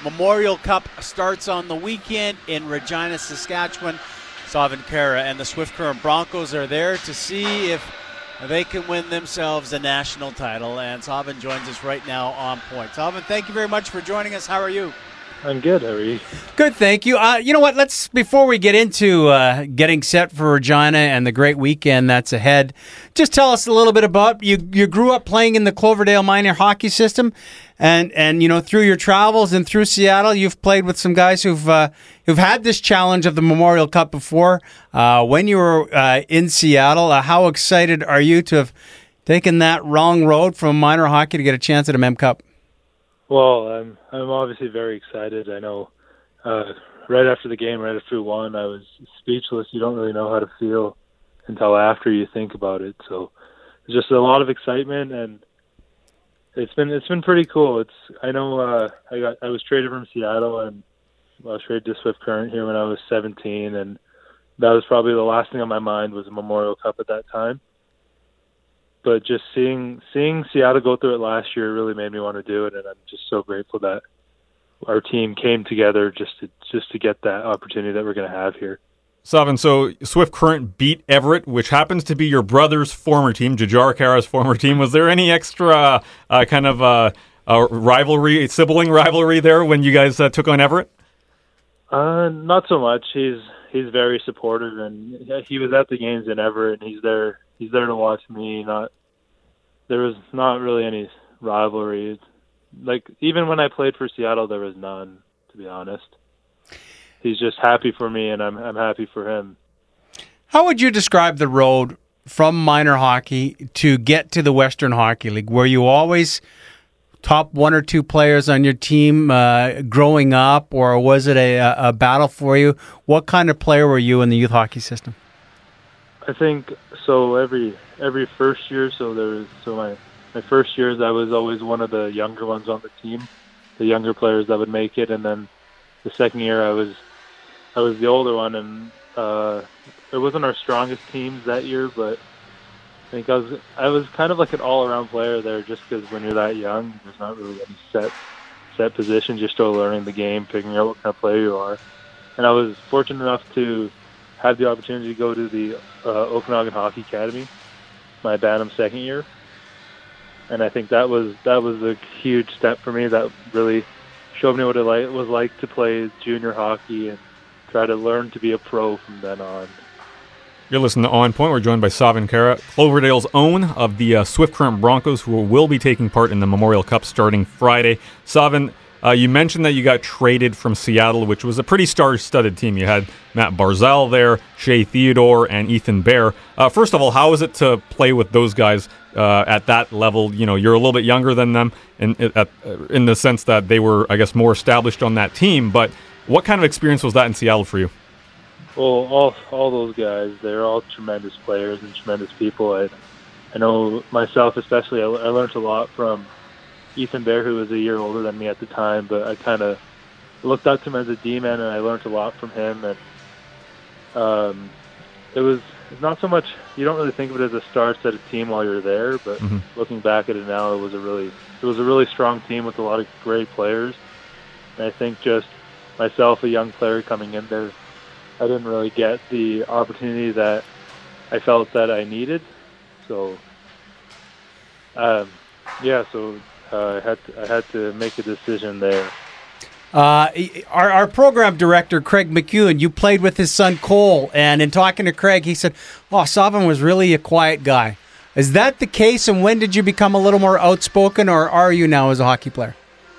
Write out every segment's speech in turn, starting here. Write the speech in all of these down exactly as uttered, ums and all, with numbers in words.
Memorial Cup starts on the weekend in Regina, Saskatchewan. Savan Kara and the Swift Current Broncos are there to see if they can win themselves a national title. And Savan joins us right now on point. Savan, thank you very much for joining us. How are you? I'm good. How are you? Good, thank you. Uh, you know what? Let's before we get into uh, getting set for Regina and the great weekend that's ahead, just tell us a little bit about you. You grew up playing in the Cloverdale minor hockey system, and and you know through your travels and through Seattle, you've played with some guys who've uh, who've had this challenge of the Memorial Cup before. Uh, when you were uh, in Seattle, uh, how excited are you to have taken that wrong road from minor hockey to get a chance at a Mem Cup? Well, I'm I'm obviously very excited. I know uh, right after the game, right after we won, I was speechless. You don't really know how to feel until after you think about it. So it's just a lot of excitement, and it's been it's been pretty cool. It's I know uh, I got I was traded from Seattle, and I was traded to Swift Current here when I was seventeen, and that was probably the last thing on my mind was a Memorial Cup at that time. But just seeing seeing Seattle go through it last year really made me want to do it, and I'm just so grateful that our team came together just to just to get that opportunity that we're going to have here. Savan, so Swift Current beat Everett, which happens to be your brother's former team, Jujhar Kara's former team. Was there any extra uh, kind of uh, uh, rivalry, sibling rivalry there when you guys uh, took on Everett? Uh, not so much. He's he's very supportive, and he was at the games in Everett, and he's there. He's there to watch me. Not there was not really any rivalry. Like even when I played for Seattle, there was none. To be honest, he's just happy for me, and I'm I'm happy for him. How would you describe the road from minor hockey to get to the Western Hockey League? Were you always top one or two players on your team uh, growing up, or was it a, a battle for you? What kind of player were you in the youth hockey system? I think so. Every every first year, so there was so my my first years, I was always one of the younger ones on the team, the younger players that would make it, and then the second year, I was I was the older one, and uh, it wasn't our strongest teams that year, but I think I was I was kind of like an all around player there, just because when you're that young, there's not really any set set positions. You're still learning the game, figuring out what kind of player you are, and I was fortunate enough to had the opportunity to go to the uh, Okanagan Hockey Academy, my Bantam second year, and I think that was that was a huge step for me. That really showed me what it like, was like to play junior hockey and try to learn to be a pro from then on. You're listening to On Point. We're joined by Savan Kara, Cloverdale's own of the uh, Swift Current Broncos, who will be taking part in the Memorial Cup starting Friday. Savan, Uh, you mentioned that you got traded from Seattle, which was a pretty star-studded team. You had Matt Barzal there, Shea Theodore, and Ethan Bear. Uh, first of all, how is it to play with those guys uh, at that level? You know, you're a little bit younger than them in, in, in the sense that they were, I guess, more established on that team. But what kind of experience was that in Seattle for you? Well, all all those guys, they're all tremendous players and tremendous people. I, I know myself especially, I, I learned a lot from Ethan Bear, who was a year older than me at the time, but I kind of looked up to him as a D-man, and I learned a lot from him. And um, it was it's not so much, you don't really think of it as a star-studded team while you're there, but mm-hmm. looking back at it now, it was a really it was a really strong team with a lot of great players. And I think just myself, a young player coming in there, I didn't really get the opportunity that I felt that I needed. So, um, yeah, so. Uh, I had to, I had to make a decision there. Uh, our, our program director, Craig McEwen, you played with his son Cole, and in talking to Craig, he said, oh, Savan was really a quiet guy. Is that the case, and when did you become a little more outspoken, or are you now as a hockey player?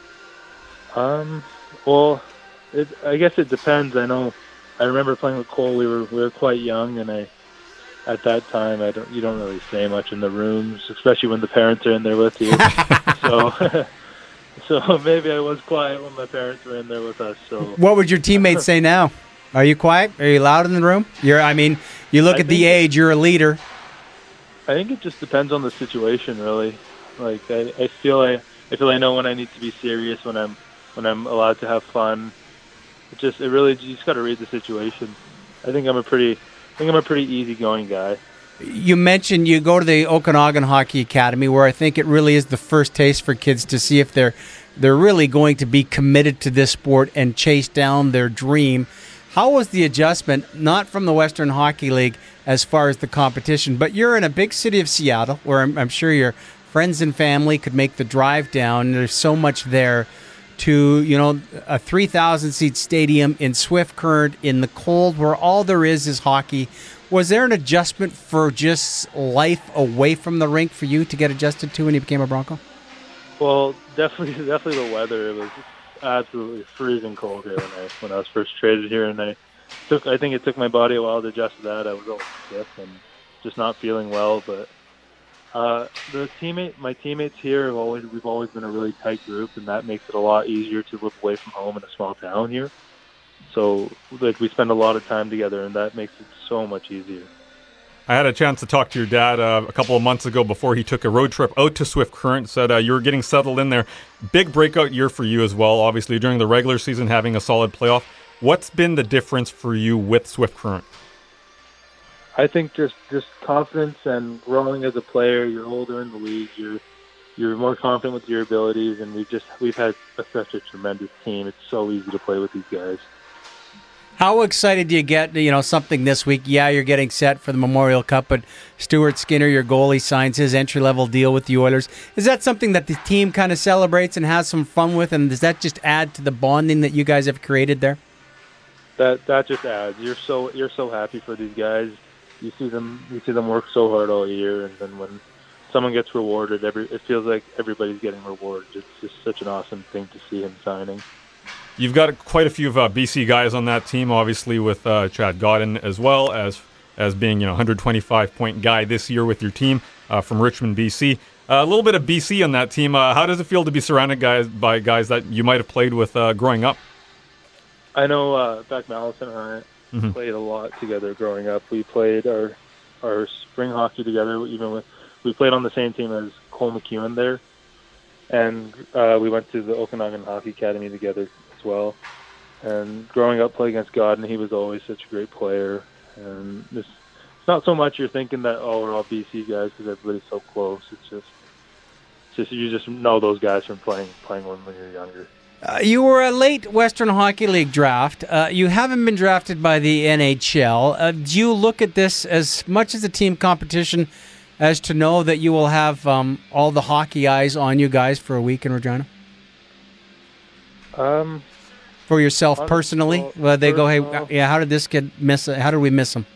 Um, well, it, I guess it depends. I know, I remember playing with Cole, we were we were quite young, and I at that time, I don't. You don't really say much in the rooms, especially when the parents are in there with you. so, so maybe I was quiet when my parents were in there with us. So, what would your teammates say now? Are you quiet? Are you loud in the room? You're. I mean, you look I at the age. You're a leader. I think it just depends on the situation, really. Like I, I feel I, I feel I know when I need to be serious, when I'm, when I'm allowed to have fun. It just, it really, you just got to read the situation. I think I'm a pretty. I think I'm a pretty easygoing guy. You mentioned you go to the Okanagan Hockey Academy, where I think it really is the first taste for kids to see if they're they're really going to be committed to this sport and chase down their dream. How was the adjustment, not from the Western Hockey League as far as the competition, but you're in a big city of Seattle where I'm, I'm sure your friends and family could make the drive down. There's so much there to, you know, a three thousand seat stadium in Swift Current in the cold where all there is is hockey. Was there an adjustment for just life away from the rink for you to get adjusted to when you became a Bronco? Well, definitely, definitely the weather. It was absolutely freezing cold here when I when I was first traded here, and I took. I think it took my body a while to adjust to that. I was always sick and just not feeling well. But uh, the teammate, my teammates here, have always we've always been a really tight group, and that makes it a lot easier to live away from home in a small town here. So, like, we spend a lot of time together, and that makes it so much easier. I had a chance to talk to your dad uh, a couple of months ago before he took a road trip out to Swift Current. Said uh, you were getting settled in there. Big breakout year for you as well, obviously, during the regular season, having a solid playoff. What's been the difference for you with Swift Current? I think just, just confidence and growing as a player. You're older in the league. You're you're more confident with your abilities, and we've just we've had a, such a tremendous team. It's so easy to play with these guys. How excited do you get, you know, something this week? Yeah, you're getting set for the Memorial Cup, but Stuart Skinner, your goalie, signs his entry-level deal with the Oilers. Is that something that the team kind of celebrates and has some fun with, and does that just add to the bonding that you guys have created there? That that just adds. You're so you're so happy for these guys. You see them you see them work so hard all year, and then when someone gets rewarded, every it feels like everybody's getting rewarded. It's just such an awesome thing to see him signing. You've got quite a few of uh, B C guys on that team, obviously with uh, Chad Godin as well as as being, you know, one hundred twenty-five point guy this year with your team uh, from Richmond, B C. Uh, a little bit of B C on that team. Uh, how does it feel to be surrounded guys by guys that you might have played with uh, growing up? I know uh, Beck Mallison and I mm-hmm. played a lot together growing up. We played our our spring hockey together. Even with we played on the same team as Cole McEwen there, and uh, we went to the Okanagan Hockey Academy together well. And growing up playing against Godin, he was always such a great player. And this, it's not so much you're thinking that, oh, we're all B C guys because everybody's so close. It's just, it's just you just know those guys from playing playing when you're younger. Uh, you were a late Western Hockey League draft. Uh, you haven't been drafted by the N H L. Uh, do you look at this as much as a team competition as to know that you will have um, all the hockey eyes on you guys for a week in Regina? Um. For yourself personally, well, well, they go, hey, uh, yeah, how did this kid miss? How did we miss him?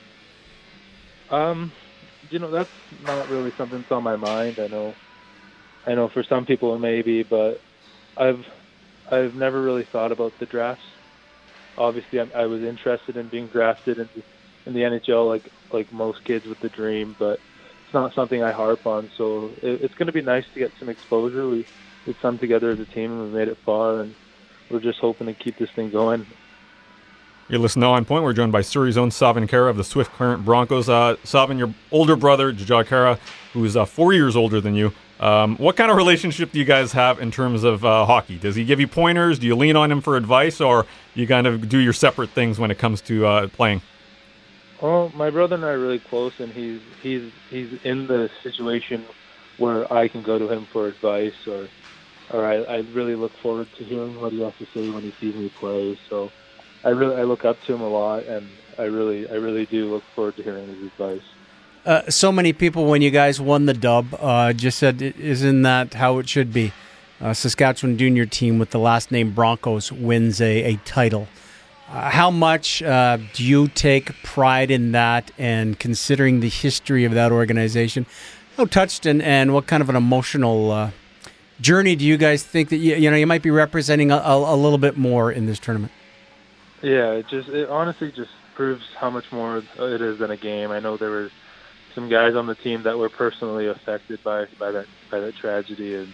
Um, you know, that's not really something that's on my mind. I know, I know for some people it may be, but I've, I've never really thought about the drafts. Obviously, I, I was interested in being drafted in the, in the N H L, like like most kids with the dream, but it's not something I harp on. So it, it's going to be nice to get some exposure. We we've come together as a team and we've made it far, and we're just hoping to keep this thing going. You're listening to On Point. We're joined by Surrey's own Savin Kara of the Swift Current Broncos. Uh, Savin, your older brother, Jajad Kara, who's uh, four years older than you. Um, what kind of relationship do you guys have in terms of uh, hockey? Does he give you pointers? Do you lean on him for advice, or you kind of do your separate things when it comes to uh, playing? Well, my brother and I are really close, and he's he's he's in the situation where I can go to him for advice, or or I, I really look forward to hearing what he has to say when he sees me play. So I really I look up to him a lot, and I really I really do look forward to hearing his advice. Uh, so many people, when you guys won the dub, uh, just said, isn't that how it should be? Uh, Saskatchewan junior team with the last name Broncos wins a, a title. Uh, how much uh, do you take pride in that, and considering the history of that organization, how touched and, and what kind of an emotional uh, journey do you guys think that you, you know you might be representing a, a, a little bit more in this tournament? Yeah, it just it honestly just proves how much more it is than a game. I know there were some guys on the team that were personally affected by, by that by that tragedy, and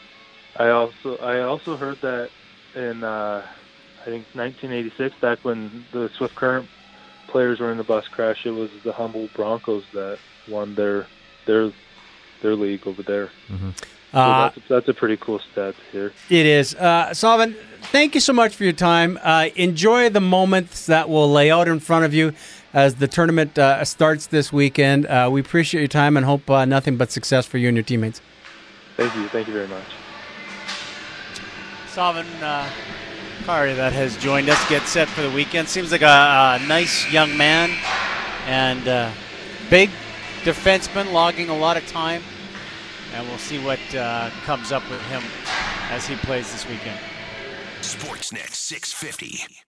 I also I also heard that in uh, I think nineteen eighty-six, back when the Swift Current players were in the bus crash, it was the Humboldt Broncos that won their their their league over there. Mm-hmm. So uh, that's, that's a pretty cool stat to hear. It is. Uh, Savin, thank you so much for your time. Uh, enjoy the moments that will lay out in front of you as the tournament uh, starts this weekend. Uh, we appreciate your time and hope uh, nothing but success for you and your teammates. Thank you. Thank you very much. Savin uh, Kari that has joined us, get set for the weekend. Seems like a, a nice young man and uh, big defenseman, logging a lot of time. And we'll see what uh, comes up with him as he plays this weekend. Sportsnet six fifty.